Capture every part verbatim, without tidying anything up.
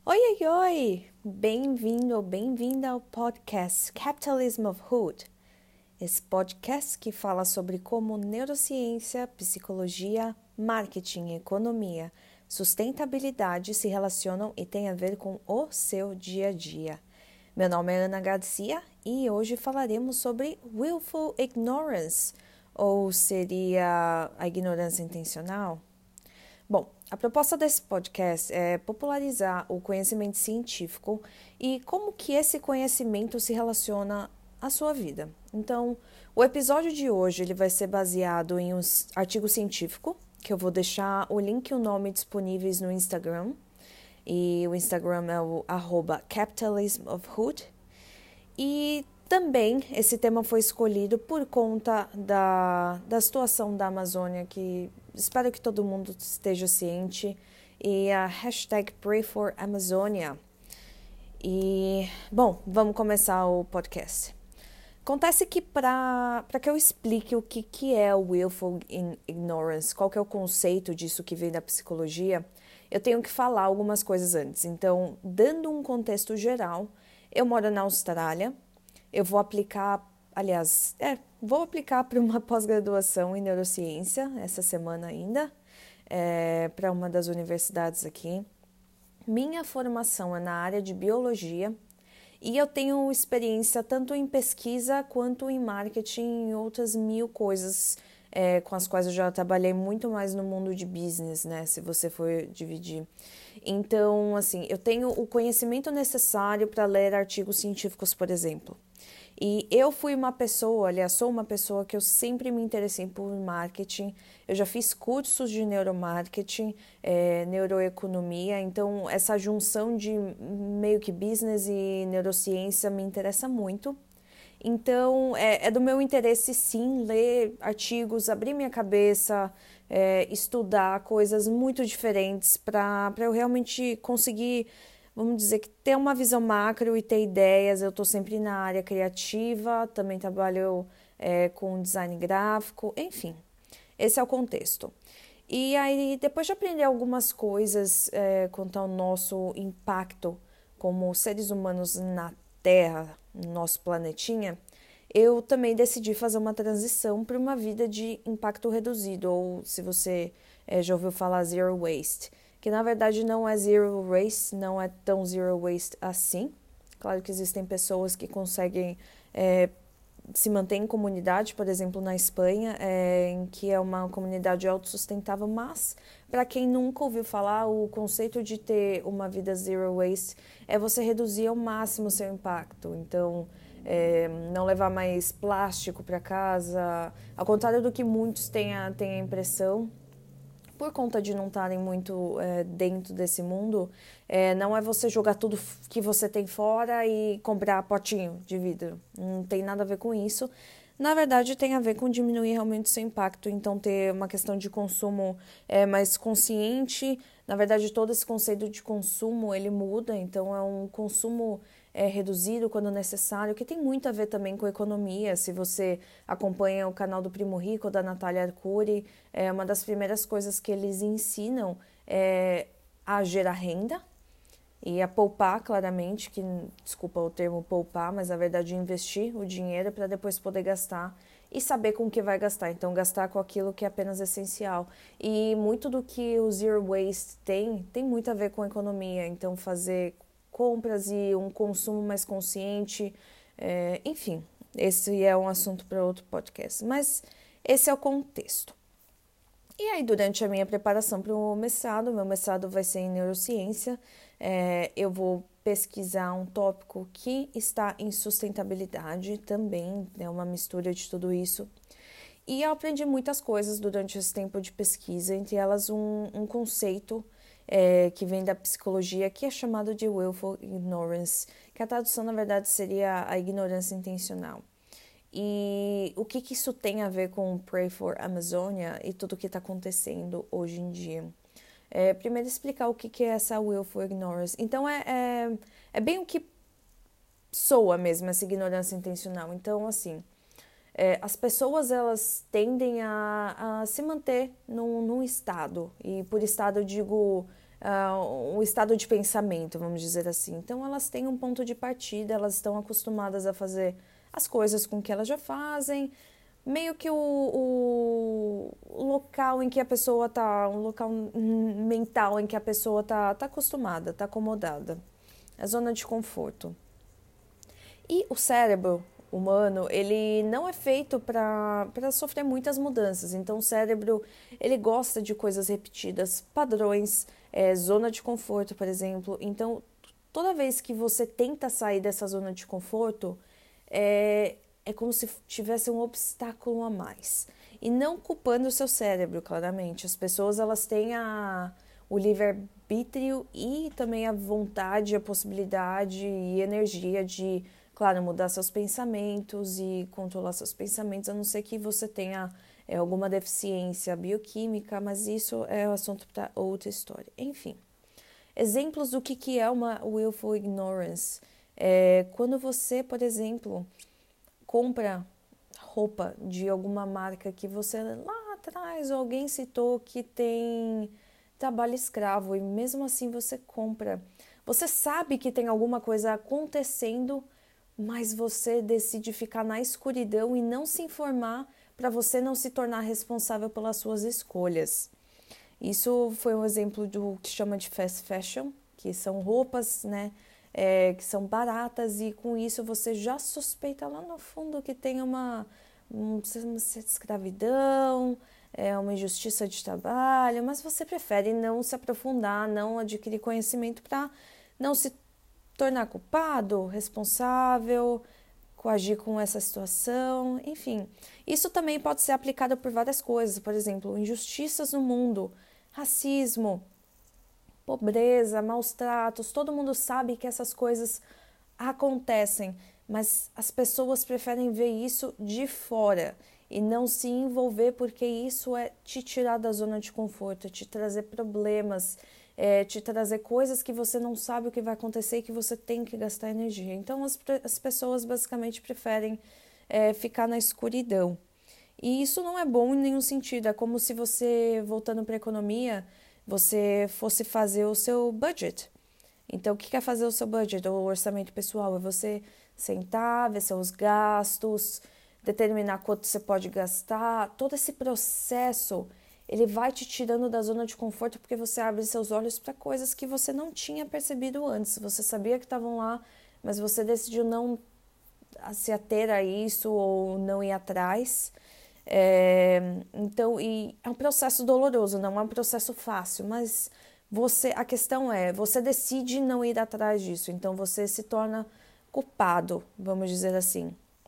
Oi, oi, oi! Bem-vindo ou bem-vinda ao podcast Capitalism of Hood. Esse podcast que fala sobre como neurociência, psicologia, marketing, economia, sustentabilidade se relacionam e têm a ver com o seu dia a dia. Meu nome é Ana Garcia e hoje falaremos sobre willful ignorance, ou seria a ignorância intencional? Bom, a proposta desse podcast é popularizar o conhecimento científico e como que esse conhecimento se relaciona à sua vida. Então, o episódio de hoje ele vai ser baseado em um artigo científico, que eu vou deixar o link e o nome disponíveis no Instagram. E o Instagram é o arroba Capitalism of Hood. E também esse tema foi escolhido por conta da, da situação da Amazônia, que espero que todo mundo esteja ciente, e a hashtag Pray for Amazonia. E, bom, vamos começar o podcast. Acontece que para que eu explique o que, que é o willful ignorance, qual que é o conceito disso que vem da psicologia, eu tenho que falar algumas coisas antes. Então, dando um contexto geral, eu moro na Austrália, eu vou aplicar, aliás, é, vou aplicar para uma pós-graduação em neurociência, essa semana ainda, é, para uma das universidades aqui. Minha formação é na área de biologia e eu tenho experiência tanto em pesquisa quanto em marketing e outras mil coisas é, com as quais eu já trabalhei muito mais no mundo de business, né, se você for dividir. Então, assim, eu tenho o conhecimento necessário para ler artigos científicos, por exemplo. E eu fui uma pessoa, aliás, sou uma pessoa que eu sempre me interessei por marketing. Eu já fiz cursos de neuromarketing, é, neuroeconomia, então essa junção de meio que business e neurociência me interessa muito. Então, é, é do meu interesse, sim, ler artigos, abrir minha cabeça, é, estudar coisas muito diferentes para para eu realmente conseguir, vamos dizer, que ter uma visão macro e ter ideias. Eu estou sempre na área criativa, também trabalho é, com design gráfico, enfim, esse é o contexto. E aí, depois de aprender algumas coisas é, quanto ao nosso impacto como seres humanos na Terra, no nosso planetinha, eu também decidi fazer uma transição para uma vida de impacto reduzido, ou se você é, já ouviu falar zero waste, que na verdade não é zero waste, não é tão zero waste assim. Claro que existem pessoas que conseguem é, se manter em comunidade, por exemplo, na Espanha, é, em que é uma comunidade autossustentável, mas para quem nunca ouviu falar, o conceito de ter uma vida zero waste é você reduzir ao máximo o seu impacto. Então, é, não levar mais plástico para casa, ao contrário do que muitos têm a, têm a impressão, por conta de não estarem muito é, dentro desse mundo, é, não é você jogar tudo que você tem fora e comprar potinho de vidro. Não tem nada a ver com isso. Na verdade, tem a ver com diminuir realmente o seu impacto, então ter uma questão de consumo é, mais consciente. Na verdade, todo esse conceito de consumo, ele muda, então é um consumo é, reduzido quando necessário, que tem muito a ver também com economia. Se você acompanha o canal do Primo Rico, da Natália Arcuri, é uma das primeiras coisas que eles ensinam é a gerar renda e a poupar, claramente, que, desculpa o termo poupar, mas na verdade investir o dinheiro para depois poder gastar e saber com o que vai gastar. Então, gastar com aquilo que é apenas essencial. E muito do que o Zero Waste tem, tem muito a ver com economia. Então, fazer compras e um consumo mais consciente, é, enfim, esse é um assunto para outro podcast. Mas esse é o contexto. E aí, durante a minha preparação para o mestrado, meu mestrado vai ser em neurociência, é, eu vou pesquisar um tópico que está em sustentabilidade também, é uma mistura de tudo isso. E eu aprendi muitas coisas durante esse tempo de pesquisa, entre elas um, um conceito é, que vem da psicologia, que é chamado de willful ignorance, que a tradução, na verdade, seria a ignorância intencional. E o que, que isso tem a ver com Pray for Amazonia e tudo o que está acontecendo hoje em dia? É, primeiro, explicar o que, que é essa willful ignorance. Então, é, é, é bem o que soa mesmo, essa ignorância intencional. Então, assim, é, as pessoas, elas tendem a, a se manter num, num estado. E por estado eu digo uh, um estado de pensamento, vamos dizer assim. Então, elas têm um ponto de partida, elas estão acostumadas a fazer as coisas com que elas já fazem, meio que o, o, o local em que a pessoa está, um local mental em que a pessoa está tá acostumada, está acomodada, a zona de conforto. E o cérebro humano, ele não é feito para para sofrer muitas mudanças. Então, o cérebro, ele gosta de coisas repetidas, padrões, é, zona de conforto, por exemplo. Então, toda vez que você tenta sair dessa zona de conforto, é, é como se tivesse um obstáculo a mais. E não culpando o seu cérebro, claramente. As pessoas, elas têm a, o livre-arbítrio e também a vontade, a possibilidade e energia de, claro, mudar seus pensamentos e controlar seus pensamentos, a não ser que você tenha é, alguma deficiência bioquímica, mas isso é um assunto para outra história. Enfim, exemplos do que, que é uma willful ignorance. É, quando você, por exemplo, compra roupa de alguma marca que você lá atrás ou alguém citou que tem trabalho escravo e mesmo assim você compra. Você sabe que tem alguma coisa acontecendo, mas você decide ficar na escuridão e não se informar para você não se tornar responsável pelas suas escolhas. Isso foi um exemplo do que chama de fast fashion, que são roupas, né, é, que são baratas e com isso você já suspeita lá no fundo que tem uma, uma certa escravidão, é, uma injustiça de trabalho, mas você prefere não se aprofundar, não adquirir conhecimento para não se tornar culpado, responsável, coagir com essa situação, enfim. Isso também pode ser aplicado por várias coisas, por exemplo, injustiças no mundo, racismo, pobreza, maus tratos, todo mundo sabe que essas coisas acontecem, mas as pessoas preferem ver isso de fora e não se envolver porque isso é te tirar da zona de conforto, te trazer problemas, é, te trazer coisas que você não sabe o que vai acontecer e que você tem que gastar energia. Então as, as pessoas basicamente preferem é, ficar na escuridão. E isso não é bom em nenhum sentido, é como se você, voltando para a economia, você fosse fazer o seu budget. Então, o que é fazer o seu budget, ou o orçamento pessoal? É você sentar, ver seus gastos, determinar quanto você pode gastar. Todo esse processo, ele vai te tirando da zona de conforto porque você abre seus olhos para coisas que você não tinha percebido antes. Você sabia que estavam lá, mas você decidiu não se ater a isso ou não ir atrás. É, então, e é um processo doloroso, não é um processo fácil, mas você, a questão é, você decide não ir atrás disso, então você se torna culpado, vamos dizer assim.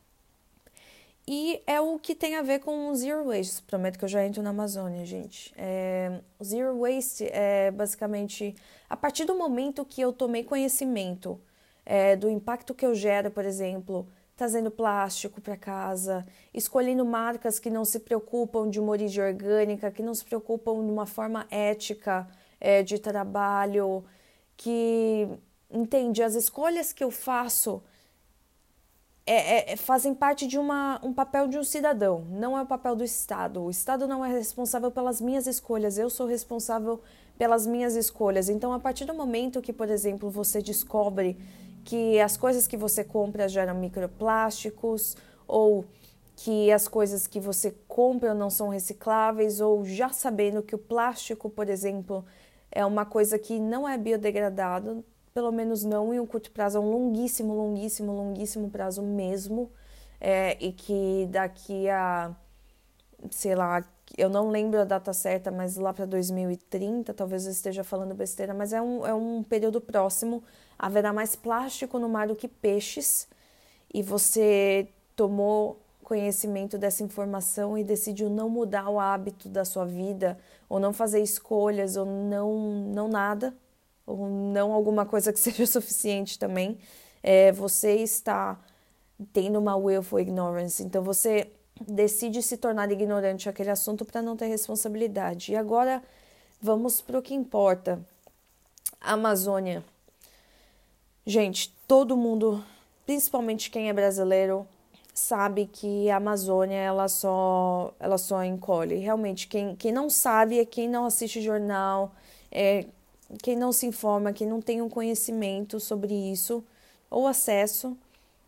E é o que tem a ver com o Zero Waste, prometo que eu já entro na Amazônia, gente. É, o Zero Waste é basicamente, a partir do momento que eu tomei conhecimento é, do impacto que eu gero, por exemplo, trazendo plástico para casa, escolhendo marcas que não se preocupam de uma origem orgânica, que não se preocupam de uma forma ética é, de trabalho, que, entende, as escolhas que eu faço é, é, fazem parte de uma, um papel de um cidadão, não é o papel do Estado. O Estado não é responsável pelas minhas escolhas, eu sou responsável pelas minhas escolhas. Então, a partir do momento que, por exemplo, você descobre que as coisas que você compra geram microplásticos, ou que as coisas que você compra não são recicláveis, ou já sabendo que o plástico, por exemplo, é uma coisa que não é biodegradável, pelo menos não em um curto prazo, é um longuíssimo, longuíssimo, longuíssimo prazo mesmo, é, e que daqui a, sei lá, eu não lembro a data certa, mas lá para dois mil e trinta, talvez eu esteja falando besteira, mas é um, é um período próximo, haverá mais plástico no mar do que peixes, e você tomou conhecimento dessa informação e decidiu não mudar o hábito da sua vida, ou não fazer escolhas, ou não, não nada, ou não alguma coisa que seja suficiente também, é, você está tendo uma willful ignorance. Então, você decide se tornar ignorante àquele assunto para não ter responsabilidade. E agora, vamos para o que importa. A Amazônia. Gente, todo mundo, principalmente quem é brasileiro, sabe que a Amazônia ela só, ela só encolhe. Realmente, quem, quem não sabe é quem não assiste jornal, é, quem não se informa, quem não tem um conhecimento sobre isso, ou acesso,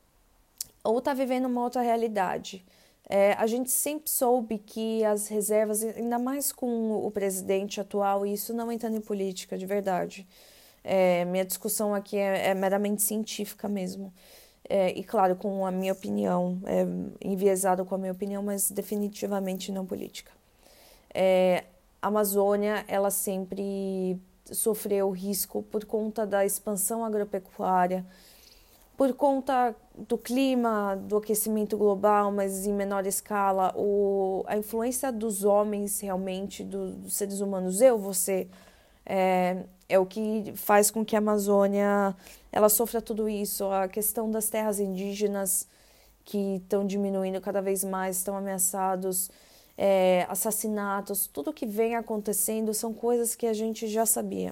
ou está vivendo uma outra realidade. É, a gente sempre soube que as reservas, ainda mais com o presidente atual, e isso não entrando em política, de verdade. É, minha discussão aqui é, é meramente científica mesmo. É, e claro, com a minha opinião, é, enviesada com a minha opinião, mas definitivamente não política. É, a Amazônia, ela sempre sofreu risco por conta da expansão agropecuária, por conta do clima, do aquecimento global, mas em menor escala, o, a influência dos homens realmente, do, dos seres humanos, eu, você, é, é o que faz com que a Amazônia ela sofra tudo isso. A questão das terras indígenas que estão diminuindo cada vez mais, estão ameaçados, é, assassinatos, tudo que vem acontecendo são coisas que a gente já sabia.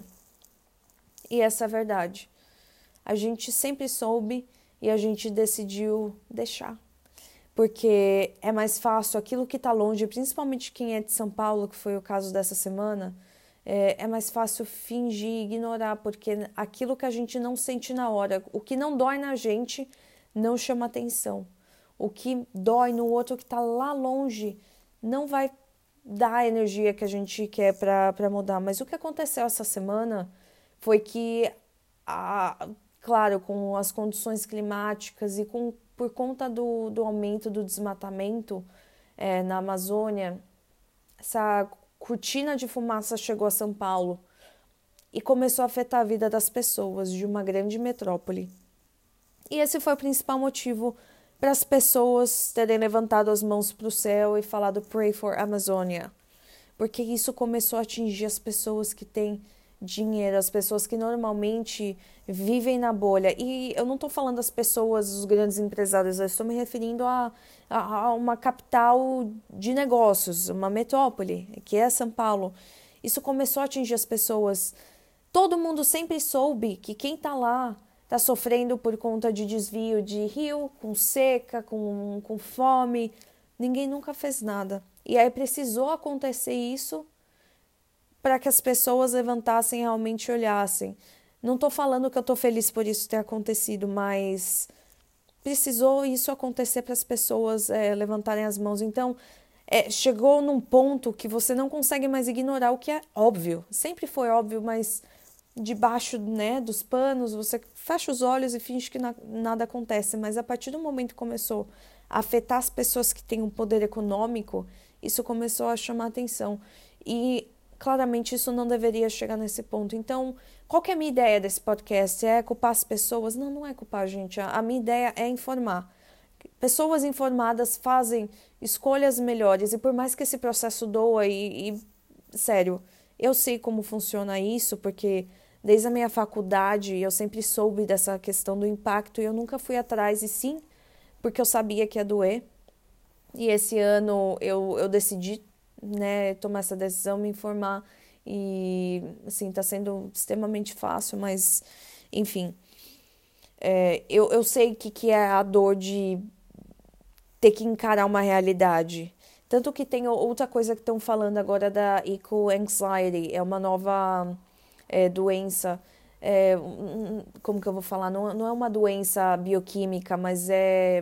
E essa é a verdade. A gente sempre soube e a gente decidiu deixar. Porque é mais fácil aquilo que está longe, principalmente quem é de São Paulo, que foi o caso dessa semana, é, é mais fácil fingir, ignorar, porque aquilo que a gente não sente na hora, o que não dói na gente, não chama atenção. O que dói no outro que está lá longe não vai dar a energia que a gente quer para mudar. Mas o que aconteceu essa semana foi que, a, claro, com as condições climáticas e com, por conta do, do aumento do desmatamento é, na Amazônia, essa cortina de fumaça chegou a São Paulo e começou a afetar a vida das pessoas de uma grande metrópole. E esse foi o principal motivo para as pessoas terem levantado as mãos para o céu e falado Pray for Amazonia, porque isso começou a atingir as pessoas que têm dinheiro, as pessoas que normalmente vivem na bolha. E eu não estou falando das pessoas, os grandes empresários, eu estou me referindo a, a, a uma capital de negócios, uma metrópole, que é São Paulo. Isso começou a atingir as pessoas. Todo mundo sempre soube que quem está lá está sofrendo por conta de desvio de rio, com seca, com, com fome. Ninguém nunca fez nada. E aí precisou acontecer isso para que as pessoas levantassem e realmente olhassem. Não estou falando que eu estou feliz por isso ter acontecido, mas precisou isso acontecer para as pessoas é, levantarem as mãos. Então, é, chegou num ponto que você não consegue mais ignorar o que é óbvio. Sempre foi óbvio, mas debaixo, né, dos panos, você fecha os olhos e finge que na, nada acontece. Mas a partir do momento que começou a afetar as pessoas que têm um poder econômico, isso começou a chamar atenção. E claramente isso não deveria chegar nesse ponto. Então, qual que é a minha ideia desse podcast? É culpar as pessoas? Não, não é culpar a gente. A minha ideia é informar. Pessoas informadas fazem escolhas melhores. E por mais que esse processo doa e, e sério, eu sei como funciona isso, porque desde a minha faculdade eu sempre soube dessa questão do impacto e eu nunca fui atrás. E sim, porque eu sabia que ia doer. E esse ano eu, eu decidi, né, tomar essa decisão, me informar e, assim, tá sendo extremamente fácil, mas, enfim, é, eu, eu sei que, que é a dor de ter que encarar uma realidade. Tanto que tem outra coisa que estão falando agora da eco-anxiety, é uma nova é, doença, é, como que eu vou falar, não, não é uma doença bioquímica, mas é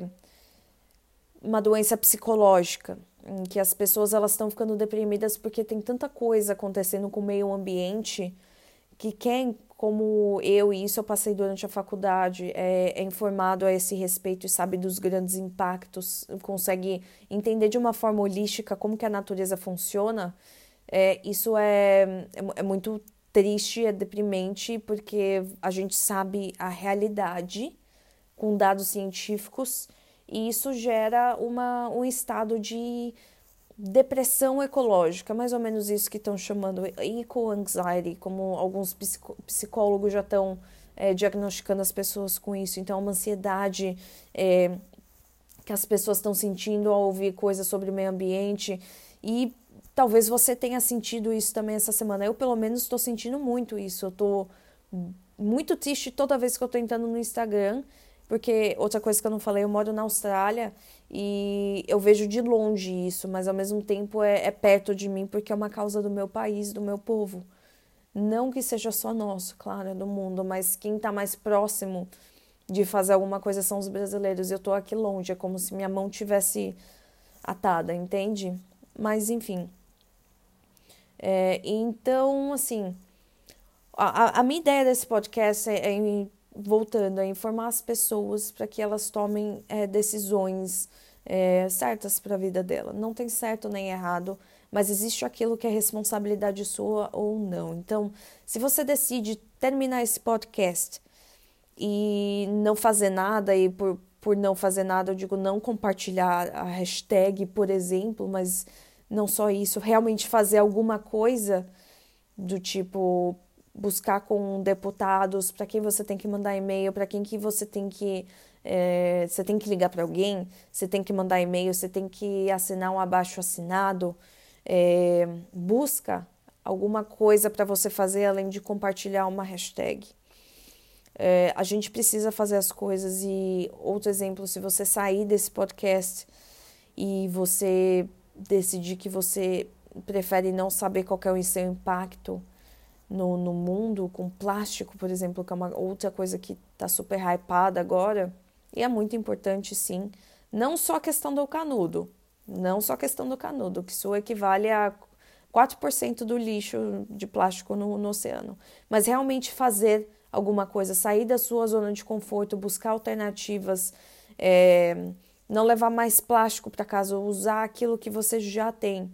uma doença psicológica, em que as pessoas elas estão ficando deprimidas porque tem tanta coisa acontecendo com o meio ambiente que quem, como eu, e isso eu passei durante a faculdade, é, é informado a esse respeito e sabe dos grandes impactos, consegue entender de uma forma holística como que a natureza funciona, é, isso é, é, é muito triste, é deprimente, porque a gente sabe a realidade com dados científicos e isso gera uma, um estado de depressão ecológica, mais ou menos isso que estão chamando eco-anxiety, como alguns psicólogos já estão é, diagnosticando as pessoas com isso. Então, uma ansiedade é, que as pessoas estão sentindo ao ouvir coisas sobre o meio ambiente e talvez você tenha sentido isso também essa semana. Eu, pelo menos, estou sentindo muito isso. Eu estou muito triste toda vez que eu estou entrando no Instagram, porque outra coisa que eu não falei, eu moro na Austrália e eu vejo de longe isso, mas ao mesmo tempo é, é perto de mim porque é uma causa do meu país, do meu povo. Não que seja só nosso, claro, é do mundo, mas quem está mais próximo de fazer alguma coisa são os brasileiros. Eu estou aqui longe, é como se minha mão tivesse atada, entende? Mas, enfim. É, então, assim, a, a minha ideia desse podcast é, é voltando a informar as pessoas para que elas tomem é, decisões é, certas para a vida dela. Não tem certo nem errado, mas existe aquilo que é responsabilidade sua ou não. Então, se você decide terminar esse podcast e não fazer nada, e por, por não fazer nada eu digo não compartilhar a hashtag, por exemplo, mas não só isso, realmente fazer alguma coisa do tipo buscar com deputados, para quem você tem que mandar e-mail, para quem que você tem que é, você tem que ligar para alguém, você tem que mandar e-mail, você tem que assinar um abaixo-assinado, é, busca alguma coisa para você fazer além de compartilhar uma hashtag. É, a gente precisa fazer as coisas. E outro exemplo, se você sair desse podcast e você decidir que você prefere não saber qual é o seu impacto no, no mundo com plástico, por exemplo, que é uma outra coisa que está super hypada agora, e é muito importante, sim, não só a questão do canudo, não só a questão do canudo, que isso equivale a quatro por cento do lixo de plástico no, no oceano, mas realmente fazer alguma coisa, sair da sua zona de conforto, buscar alternativas, é, não levar mais plástico para casa, usar aquilo que você já tem.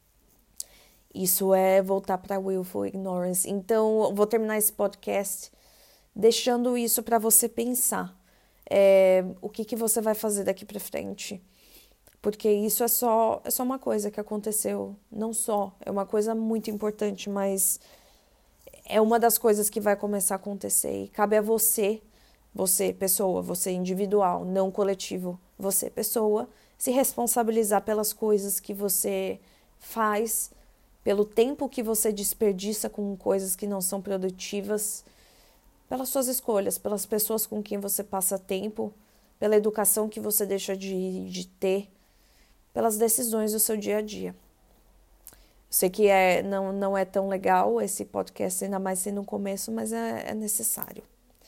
Isso é voltar para willful ignorance. Então, eu vou terminar esse podcast deixando isso para você pensar. É, o que, que você vai fazer daqui para frente? Porque isso é só, é só uma coisa que aconteceu. Não só, é uma coisa muito importante, mas é uma das coisas que vai começar a acontecer. E cabe a você, você, pessoa, você individual, não coletivo, você, pessoa, se responsabilizar pelas coisas que você faz, pelo tempo que você desperdiça com coisas que não são produtivas, pelas suas escolhas, pelas pessoas com quem você passa tempo, pela educação que você deixa de, de ter, pelas decisões do seu dia a dia. Eu sei que é, não, não é tão legal esse podcast, ainda mais sendo no começo, mas é, é necessário.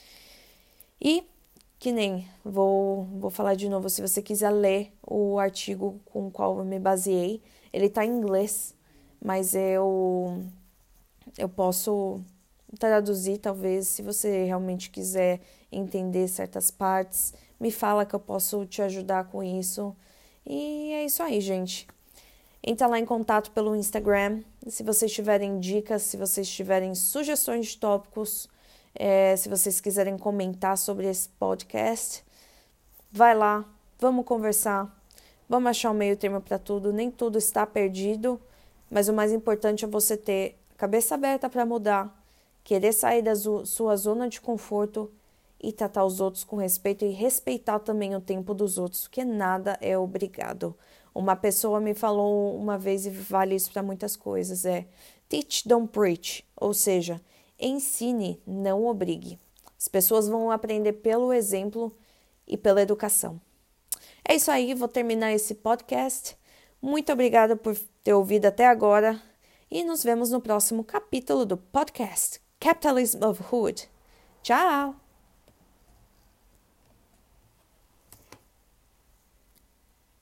E, que nem, vou, vou falar de novo, se você quiser ler o artigo com o qual eu me baseei, ele está em inglês, mas eu, eu posso traduzir, talvez, se você realmente quiser entender certas partes, me fala que eu posso te ajudar com isso. E é isso aí, gente. Entra lá em contato pelo Instagram, se vocês tiverem dicas, se vocês tiverem sugestões de tópicos, é, se vocês quiserem comentar sobre esse podcast, vai lá, vamos conversar, vamos achar um meio termo para tudo, nem tudo está perdido, mas o mais importante é você ter a cabeça aberta para mudar, querer sair da sua zona de conforto e tratar os outros com respeito e respeitar também o tempo dos outros, porque nada é obrigado. Uma pessoa me falou uma vez, e vale isso para muitas coisas, é teach, don't preach, ou seja, ensine, não obrigue. As pessoas vão aprender pelo exemplo e pela educação. É isso aí, vou terminar esse podcast. Muito obrigada por ter ouvido até agora e nos vemos no próximo capítulo do podcast Capitalism of Hood. Tchau!